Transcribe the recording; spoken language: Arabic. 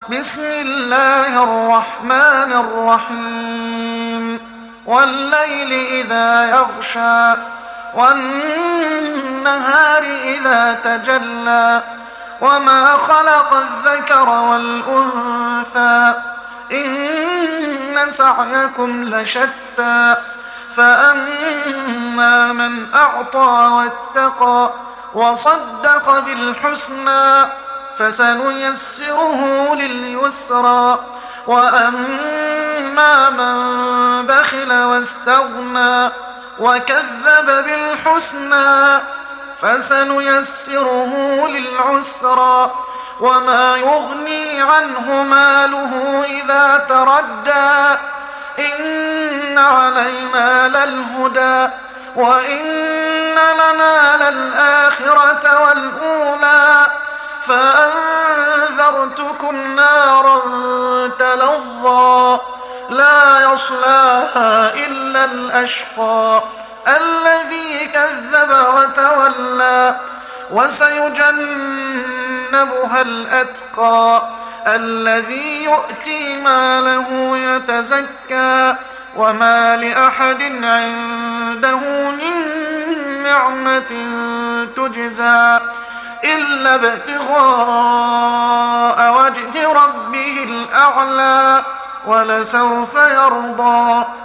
بسم الله الرحمن الرحيم والليل إذا يغشى والنهار إذا تجلى وما خلق الذكر والأنثى إن سعيكم لشتى فأما من أعطى واتقى وصدق بالحسنى فسنيسره لليسرى وأما من بخل واستغنى وكذب بالحسنى فسنيسره للعسرى وما يغني عنه ماله إذا تردى إن علينا للهدى وإن لنا للآخرة والأولى فأنذرتكم نارا تلظى لا يصلاها إلا الأشقى الذي كذب وتولى وسيجنبها الأتقى الذي يؤتي ماله يتزكى وما لأحد عنده من نعمة تجزى إلا ابتغاء وجه ربه الأعلى ولسوف يرضى.